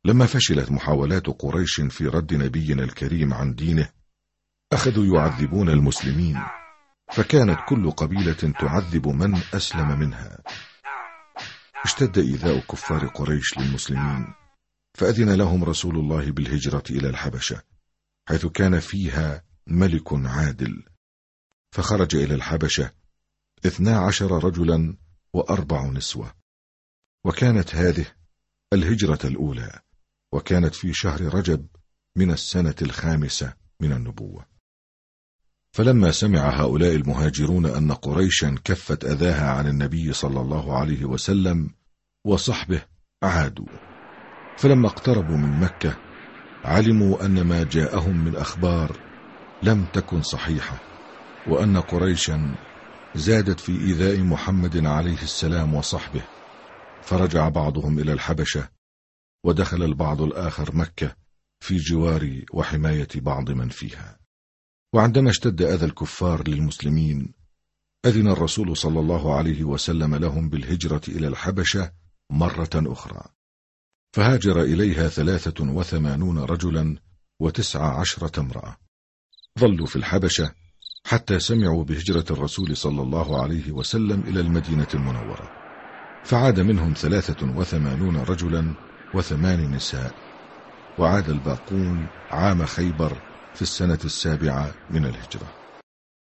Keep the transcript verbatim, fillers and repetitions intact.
لما فشلت محاولات قريش في رد نبينا الكريم عن دينه، أخذوا يعذبون المسلمين، فكانت كل قبيلة تعذب من أسلم منها. اشتد إيذاء كفار قريش للمسلمين، فأذن لهم رسول الله بالهجرة إلى الحبشة، حيث كان فيها ملك عادل، فخرج إلى الحبشة اثنا عشر رجلا وأربع نسوة. وكانت هذه الهجرة الأولى، وكانت في شهر رجب من السنة الخامسة من النبوة. فلما سمع هؤلاء المهاجرون أن قريشا كفت أذاها عن النبي صلى الله عليه وسلم وصحبه عادوا، فلما اقتربوا من مكة علموا أن ما جاءهم من أخبار لم تكن صحيحة، وأن قريشا زادت في إيذاء محمد عليه السلام وصحبه، فرجع بعضهم إلى الحبشة، ودخل البعض الآخر مكة في جوار وحماية بعض من فيها. وعندما اشتد أذى الكفار للمسلمين، أذن الرسول صلى الله عليه وسلم لهم بالهجرة إلى الحبشة مرة أخرى، فهاجر إليها ثلاثة وثمانون رجلا وتسع عشرة امرأة. ظلوا في الحبشة حتى سمعوا بهجرة الرسول صلى الله عليه وسلم إلى المدينة المنورة، فعاد منهم ثلاثة وثمانون رجلا وثمان نساء، وعاد الباقون عام خيبر في السنة السابعة من الهجرة.